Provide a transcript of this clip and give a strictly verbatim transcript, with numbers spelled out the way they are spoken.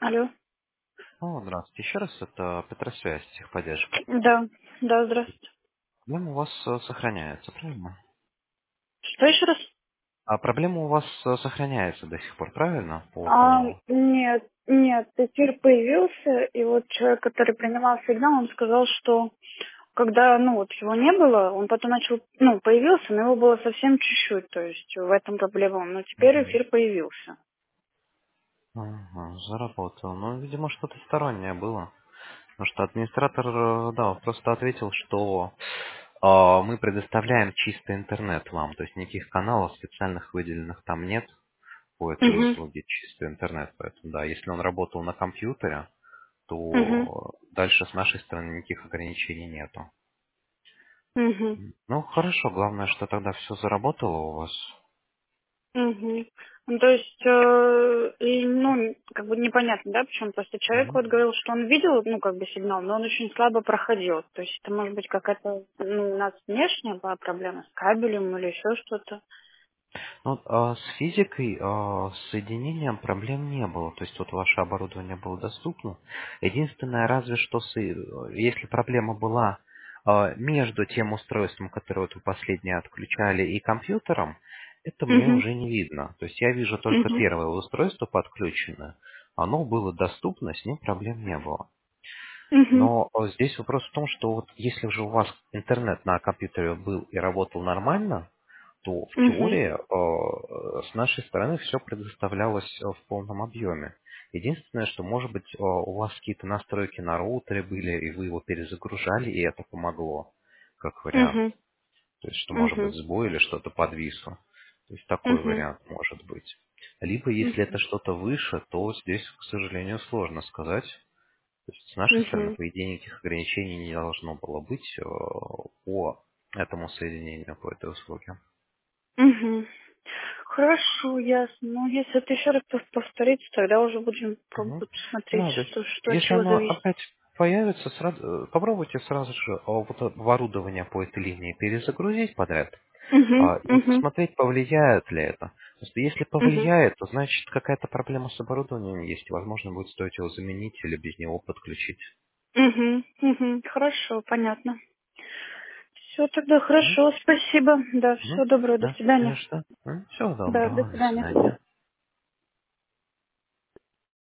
Алло. О, здравствуйте. Еще раз, это Петросвязь, техподдержка. Да, да, здравствуйте. Проблема у вас э, сохраняется, правильно? Что еще раз? А проблема у вас э, сохраняется до сих пор, правильно? По, А, по... нет, нет, эфир появился, и вот человек, который принимал сигнал, он сказал, что когда, ну, вот его не было, он потом начал, ну, появился, но его было совсем чуть-чуть, то есть в этом проблема. Но теперь Мгм. эфир появился. Ага, заработал. Ну, видимо, что-то стороннее было. Потому что администратор, э, да, просто ответил, что э, мы предоставляем чистый интернет вам. То есть никаких каналов специальных выделенных там нет по этой Угу, услуге, чистый интернет. Поэтому, да, если он работал на компьютере, угу, то дальше с нашей стороны никаких ограничений нету. угу. Ну, хорошо, главное, что тогда все заработало у вас. Мгм. Ну, то есть, э, и, ну, как бы непонятно, да, почему просто человек Мгм. вот говорил, что он видел, ну, как бы сигнал, но он очень слабо проходил. То есть это может быть какая-то, ну, у нас внешняя была проблема с кабелем или еще что-то. Ну, а, с физикой, а, с соединением проблем не было. То есть вот ваше оборудование было доступно. Единственное, разве что с- э, если проблема была а, между тем устройством, которое вот вы последнее отключали, и компьютером, это мне Угу, уже не видно. То есть я вижу только угу, первое устройство подключенное. Оно было доступно, с ним проблем не было. угу, Но э, здесь вопрос в том, что вот если же у вас интернет на компьютере был и работал нормально, то в угу, теории э, с нашей стороны все предоставлялось э, в полном объеме. Единственное, что, может быть, э, у вас какие-то настройки на роутере были, и вы его перезагружали, и это помогло, как вариант. угу, То есть, что может быть угу, сбой или что-то подвисло. То есть такой угу, вариант может быть. Либо, если это что-то выше, то здесь, к сожалению, сложно сказать. То есть с нашей стороны, угу, по идее, никаких ограничений не должно было быть э, по этому соединению, по этой услуге. угу. Хорошо, ясно. Ну, если это еще раз пов- повторится, тогда уже будем Мгм. пробовать смотреть, Да, то есть, что, что от если чего оно зависит. опять появится, сразу, э, попробуйте сразу же э, вот оборудование по этой линии перезагрузить подряд Угу, а, и угу, посмотреть, повлияет ли это. Потому что если угу. повлияет, то значит какая-то проблема с оборудованием есть, и, возможно, будет стоить его заменить или без него подключить. Угу, угу, хорошо, понятно. Все тогда Мгм. хорошо, спасибо. Да, Мгм. всего доброго, до Да, не свидания. за что. М, Всего Да, до доброго, до свидания. свидания.